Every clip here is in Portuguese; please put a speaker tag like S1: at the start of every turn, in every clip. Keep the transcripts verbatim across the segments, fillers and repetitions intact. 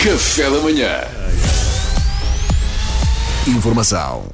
S1: Café da manhã. Informação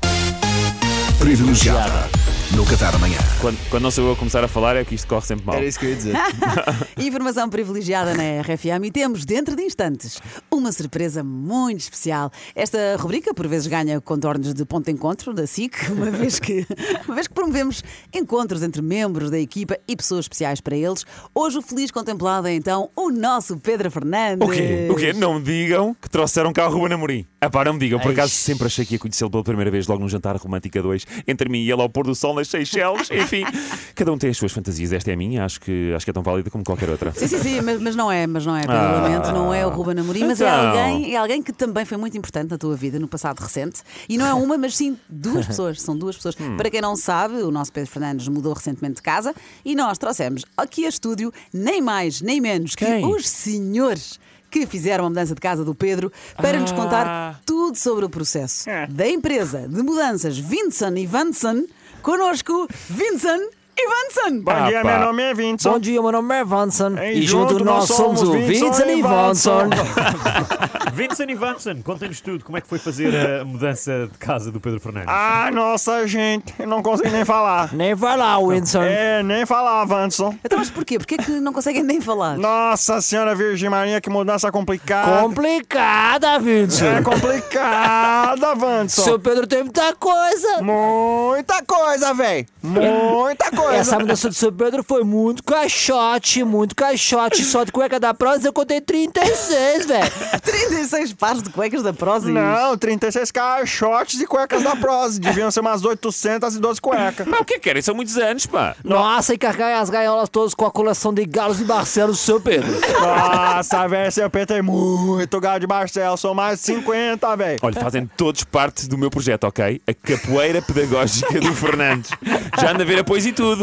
S1: privilegiada no Café da manhã.
S2: Quando, quando não sou eu a começar a falar é que isto corre sempre mal.
S3: Era isso que eu ia dizer.
S4: Informação privilegiada na R F M e temos dentro de instantes uma surpresa muito especial. Esta rubrica por vezes ganha contornos de ponto de encontro da S I C, uma vez que, uma vez que promovemos encontros entre membros da equipa e pessoas especiais para eles. Hoje o feliz contemplado é então o nosso Pedro Fernandes.
S2: O quê? O quê? Não me digam que trouxeram cá o Ruben Amorim. Ah pá, não me digam. Por acaso sempre achei que ia conhecê-lo pela primeira vez logo num jantar romântico a dois, entre mim e ele ao pôr do sol nas Seychelles. Enfim, cada um tem as suas fantasias. Esta é a minha, acho que, acho que é tão válida como qualquer outra.
S4: Sim, sim, sim, mas, mas não é, mas não é, Pedro,
S2: Ah.
S4: lamento, não é o Ruben Amorim, mas é
S2: Então.
S4: alguém, é alguém que também foi muito importante na tua vida no passado recente. E não é uma, mas sim duas pessoas, são duas pessoas.
S2: Hum.
S4: Para quem não sabe, o nosso Pedro Fernandes mudou recentemente de casa e nós trouxemos aqui a estúdio nem mais nem menos que
S2: Quem?
S4: os senhores que fizeram a mudança de casa do Pedro para nos
S2: Ah.
S4: contar tudo sobre o processo
S2: É.
S4: da empresa de mudanças Vinson e Vanson. Connosco, Vinson e Vanson.
S3: Bom
S2: Ah,
S3: dia,
S2: pá.
S3: meu nome é Vincent.
S5: Bom dia, meu nome é Vanson
S3: E
S5: e junto
S3: junto
S5: nós
S3: nós
S5: somos o
S3: somos
S5: Vincent
S3: Vincent
S5: e
S3: e
S5: Vanson.
S6: Vincent e Vanson, contem-nos tudo. Como é que foi fazer a mudança de casa do Pedro Fernandes?
S3: Ah, nossa, gente, eu não consigo nem falar.
S5: Nem vai lá, Winston.
S3: É, nem falar, Vanson.
S4: Então, mas porquê? Porquê que não conseguem nem falar?
S3: Nossa Senhora Virgem Maria, que mudança complicada.
S5: Complicada, Vincent.
S3: É complicada, Vanson.
S5: Seu Pedro tem muita coisa.
S3: Muita coisa, véi. Muita coisa.
S5: Essa mudança do seu Pedro foi muito caixote, muito caixote. Só de cueca da Prozis eu contei trinta e seis, velho.
S4: trinta e seis pares de cuecas da Prozis.
S3: Não, trinta e seis caixotes e cuecas da Prozis. Deviam ser umas oitocentas e doze cuecas.
S2: Pá, o que é que querem? São muitos anos, pá.
S5: Nossa, e carregar as gaiolas todas com a coleção de galos e Barcelos do seu Pedro.
S3: Nossa, velho, seu Pedro tem muito galo de Marcelo. São mais de cinquenta, velho.
S2: Olha, fazem todos parte do meu projeto, ok? A capoeira pedagógica do Fernandes. Já anda a ver apoios e tudo.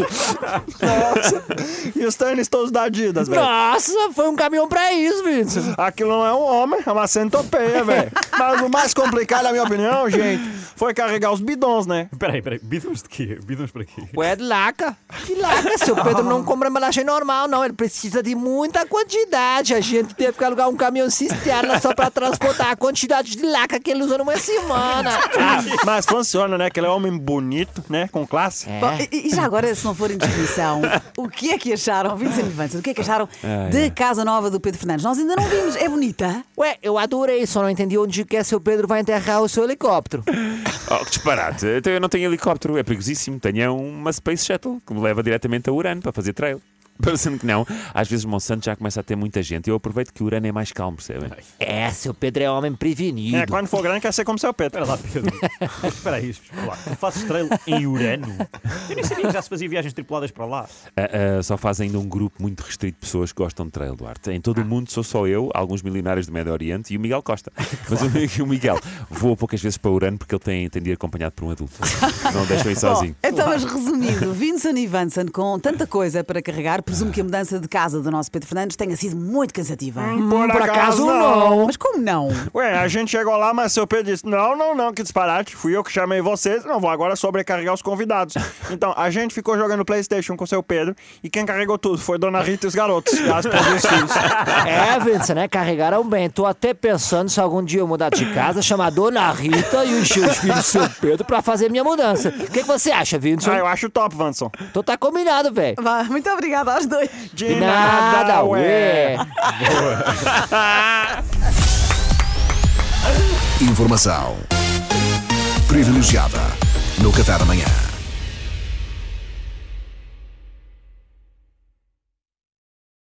S3: Nossa. E os tênis todos da Adidas, velho.
S5: Nossa, foi um caminhão pra isso, Vincent.
S3: Aquilo não é um homem, é uma centopeia, velho. Mas o mais complicado, na minha opinião, gente, foi carregar os bidons, né?
S6: Peraí, peraí, bidons de quê? Bidons para quê?
S5: Ué, de laca. Que laca? Seu Pedro não compra embalagem normal, não. Ele precisa de muita quantidade. A gente teve que alugar um caminhão cisterna só pra transportar a quantidade de laca que ele usa numa semana.
S3: Ah, mas funciona, né? Que ele é um homem bonito, né? Com classe.
S4: Bom, e, e já agora, se não for indiscrição, o que é que acharam, Vincent e Vanson, o que é que acharam da casa nova do Pedro Fernandes? Nós ainda não vimos. É bonita?
S5: Ué, eu adorei, só não entendi onde que é seu Pedro vai enterrar o seu helicóptero.
S2: Oh, que disparate. Então eu não tenho helicóptero, é perigosíssimo. Tenho uma Space Shuttle que me leva diretamente a Urano para fazer trail. Parecendo que não, às vezes Monsanto já começa a ter muita gente. Eu aproveito que o Urano é mais calmo, percebem?
S5: É, seu Pedro é homem prevenido.
S3: É, quando for grande, quer ser como seu Pedro.
S6: Espera lá, Pedro. Mas espera aí, espera lá. Tu fazes trail em Urano? Eu nem sabia que já se fazia viagens tripuladas para lá.
S2: Ah, ah, só faz ainda um grupo muito restrito de pessoas que gostam de trail, Duarte. Em todo o mundo sou só eu, alguns milionários do Médio Oriente e o Miguel Costa. Mas o, o Miguel voa poucas vezes para Urano porque ele tem, tem de ir acompanhado por um adulto. Não o deixam ir sozinho.
S4: Bom, então, mas resumindo, Vincent e Vanson, com tanta coisa para carregar, presumo que a mudança de casa do nosso Pedro Fernandes tenha sido muito cansativa.
S3: Por,
S5: por acaso, não.
S4: Mas como não?
S3: Ué, a gente chegou lá, mas seu Pedro disse: Não, não, não, que disparate. Fui eu que chamei vocês, não vou agora sobrecarregar os convidados. Então, a gente ficou jogando PlayStation com seu Pedro e quem carregou tudo foi Dona Rita e os garotos. E as esposa e os filhos.
S5: É, Vincent, né? Carregaram bem. Tô até pensando se algum dia eu mudar de casa, chamar Dona Rita e encher os filhos do seu Pedro pra fazer minha mudança. O que, que você acha, Vincent?
S3: Ah, eu acho top, Vanson.
S5: Então tá combinado, velho.
S4: Vá, muito obrigada aos dois.
S3: De
S5: Nada, ué.
S1: Informação privilegiada no Café da manhã.